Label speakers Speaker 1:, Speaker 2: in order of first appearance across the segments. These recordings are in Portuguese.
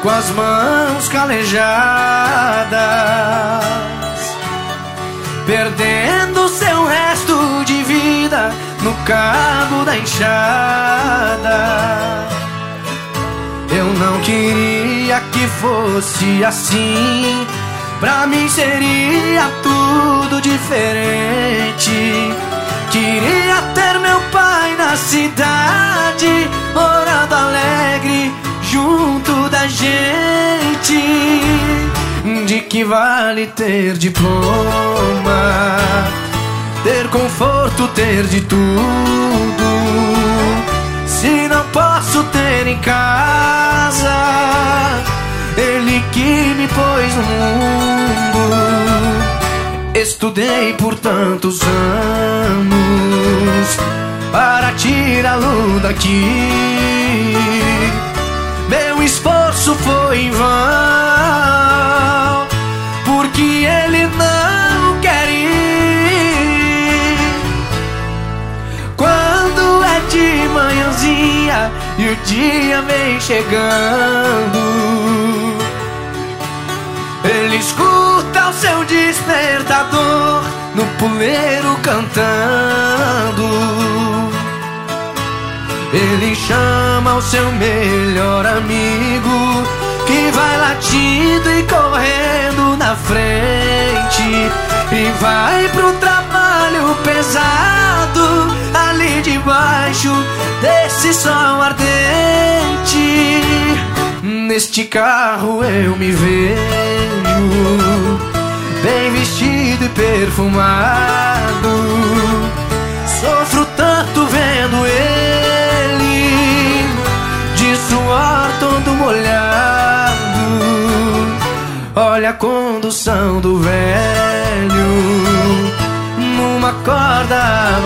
Speaker 1: com as mãos calejadas, perdendo seu resto de vida no cabo da enxada. Eu não queria que fosse assim, pra mim seria tudo diferente. Queria ter meu pai na cidade, morando alegre junto da gente. De que vale ter diploma, ter conforto, ter de tudo, se não posso ter em casa ele que me pôs no mundo. Estudei por tantos anos para tirá-lo daqui. Meu esforço foi em vão, porque ele não quer ir. Quando é de manhãzinha e o dia vem chegando, ele escuta o seu despertador no puleiro cantando. Ele chama o seu melhor amigo, que vai latindo e correndo na frente, e vai pro trabalho pesado ali debaixo desse sol ardente. Neste carro eu me vejo bem vestido e perfumado. Sofro tanto vendo ele de suor todo molhado. Olha a condução do velho numa corda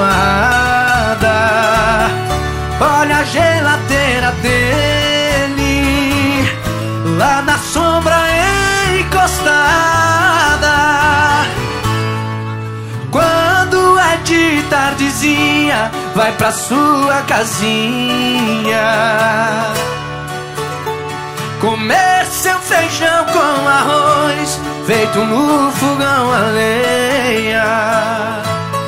Speaker 1: amarrada. Olha a geladeira dele lá na sombra encostada. Quando é de tardezinha, vai pra sua casinha comer seu feijão com arroz feito no fogão a lenha.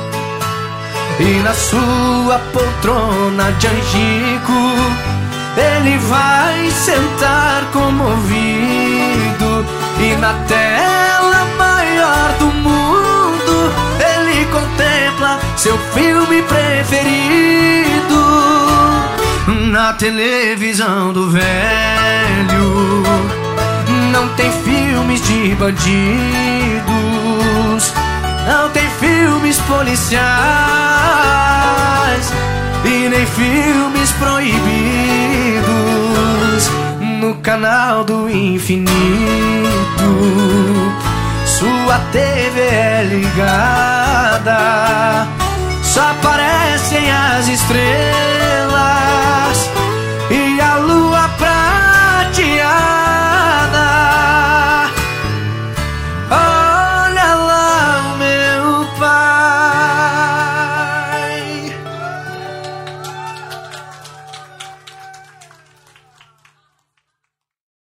Speaker 1: E na sua poltrona de angico ele vai sentar comovido, e na tela maior do mundo ele contempla seu filme preferido. Na televisão do velho não tem filmes de bandidos, não tem filmes policiais e nem filmes proibidos. No canal do infinito sua TV é ligada, só aparecem as estrelas